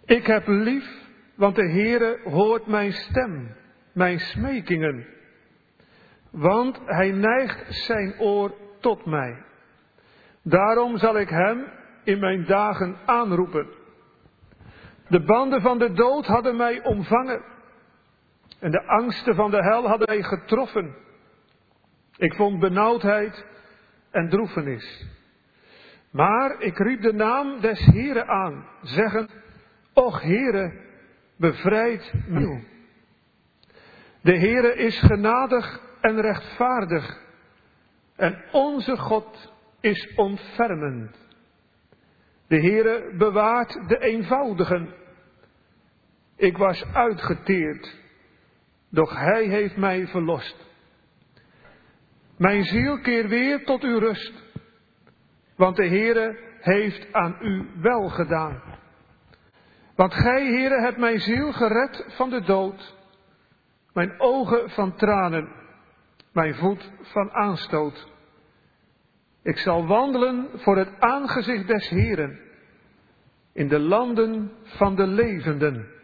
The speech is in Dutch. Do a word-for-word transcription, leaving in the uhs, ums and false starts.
Ik heb lief, want de Heere hoort mijn stem, mijn smekingen. Want hij neigt zijn oor tot mij. Daarom zal ik hem in mijn dagen aanroepen. De banden van de dood hadden mij omvangen. En de angsten van de hel hadden mij getroffen. Ik vond benauwdheid en droefenis. Maar ik riep de naam des Heere aan, zeggend: Och Heere, bevrijd mij. De Heere is genadig en rechtvaardig. En onze God is ontfermend. De Heere bewaart de eenvoudigen. Ik was uitgeteerd, doch hij heeft mij verlost. Mijn ziel keer weer tot uw rust, want de Heere heeft aan u wel gedaan. Want gij, Heere, hebt mijn ziel gered van de dood, mijn ogen van tranen, mijn voet van aanstoot. Ik zal wandelen voor het aangezicht des Heeren, in de landen van de levenden.